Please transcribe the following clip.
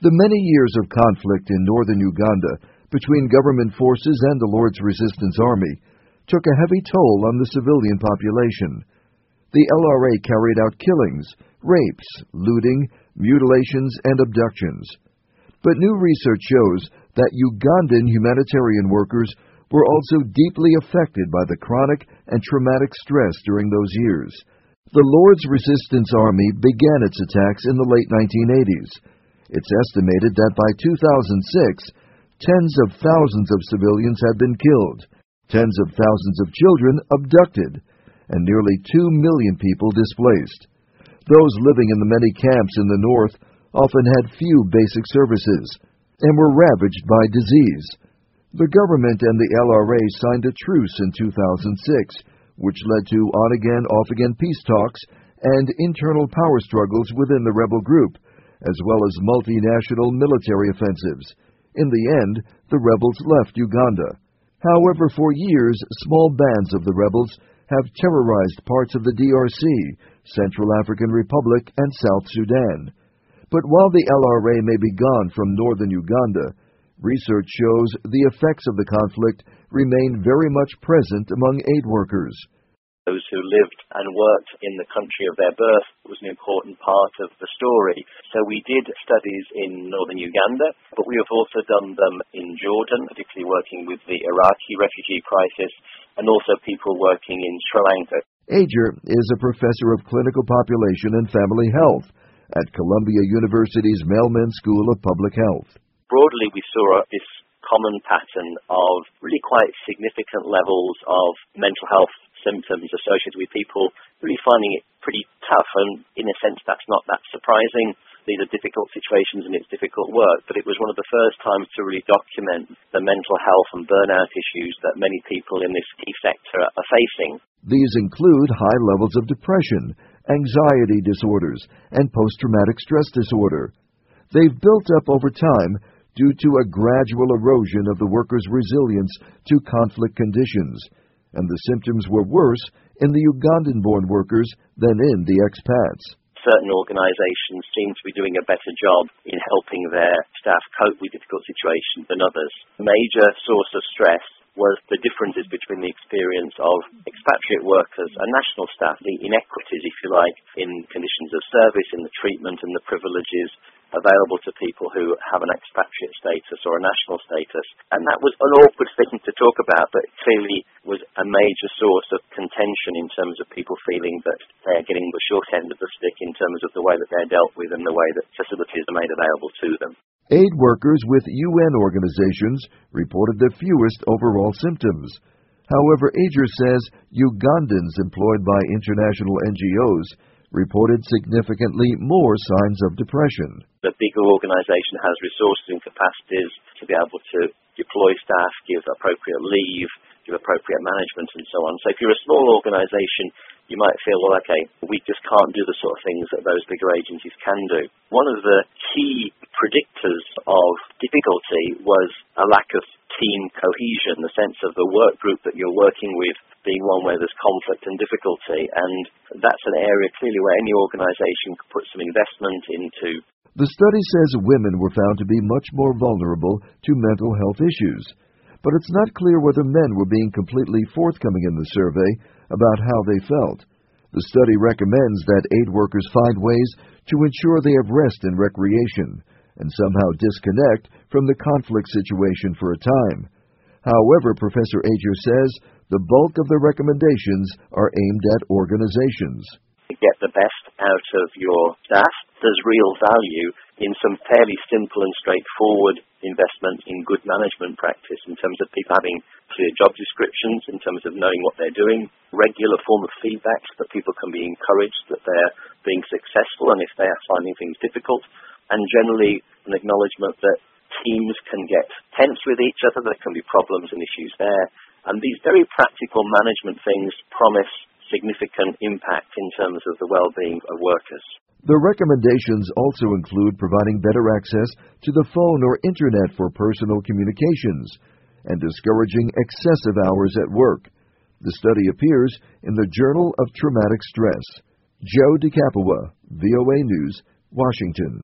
The many years of conflict in northern Uganda between government forces and the Lord's Resistance Army took a heavy toll on the civilian population. The LRA carried out killings, rapes, looting, mutilations, and abductions. But new research shows that Ugandan humanitarian workers were also deeply affected by the chronic and traumatic stress during those years. The Lord's Resistance Army began its attacks in the late 1980s. It's estimated that by 2006, tens of thousands of civilians had been killed, tens of thousands of children abducted, and nearly 2 million people displaced. Those living in the many camps in the north often had few basic services and were ravaged by disease. The government and the LRA signed a truce in 2006, which led to on-again, off-again peace talks and internal power struggles within the rebel group, as well as multinational military offensives. In the end, the rebels left Uganda. However, for years, small bands of the rebels have terrorized parts of the DRC, Central African Republic, and South Sudan. But while the LRA may be gone from northern Uganda, research shows the effects of the conflict remain very much present among aid workers. Those who lived and worked in the country of their birth was an important part of the story. So we did studies in northern Uganda, but we have also done them in Jordan, particularly working with the Iraqi refugee crisis, and also people working in Sri Lanka. Ager is a professor of clinical population and family health at Columbia University's Mailman School of Public Health. Broadly, we saw this common pattern of really quite significant levels of mental health symptoms associated with people really finding it pretty tough, and in a sense that's not that surprising. These are difficult situations and it's difficult work, but it was one of the first times to really document the mental health and burnout issues that many people in this key sector are facing. These include high levels of depression, anxiety disorders, and post-traumatic stress disorder. They've built up over time due to a gradual erosion of the workers' resilience to conflict conditions, and the symptoms were worse in the Ugandan-born workers than in the expats. Certain organizations seem to be doing a better job in helping their staff cope with difficult situations than others. A major source of stress was the differences between the experience of expatriate workers and national staff, the inequities, if you like, in conditions of service, in the treatment and the privileges available to people who have an expatriate status or a national status. And that was an awkward thing to talk about, but clearly was a major source of contention in terms of people feeling that they're getting the short end of the stick in terms of the way that they're dealt with and the way that facilities are made available to them. Aid workers with UN organizations reported the fewest overall symptoms. However, Ager says Ugandans employed by international NGOs reported significantly more signs of depression. The bigger organization has resources and capacities to be able to deploy staff, give appropriate leave, give appropriate management and so on. So if you're a small organization, you might feel, well, okay, we just can't do the sort of things that those bigger agencies can do. One of the key predictors of difficulty was a lack of team cohesion, the sense of the work group that you're working with being one where there's conflict and difficulty, and that's an area clearly where any organization could put some investment into. The study says women were found to be much more vulnerable to mental health issues, but it's not clear whether men were being completely forthcoming in the survey about how they felt. The study recommends that aid workers find ways to ensure they have rest and recreation, and somehow disconnect from the conflict situation for a time. However, Professor Ager says the bulk of the recommendations are aimed at organizations. To get the best out of your staff, there's real value in some fairly simple and straightforward investment in good management practice in terms of people having clear job descriptions, in terms of knowing what they're doing, regular form of feedback so that people can be encouraged that they're being successful and if they are finding things difficult, and generally an acknowledgement that teams can get tense with each other, there can be problems and issues there, and these very practical management things promise significant impact in terms of the well-being of workers. The recommendations also include providing better access to the phone or internet for personal communications and discouraging excessive hours at work. The study appears in the Journal of Traumatic Stress. Joe DeCapua, VOA News, Washington.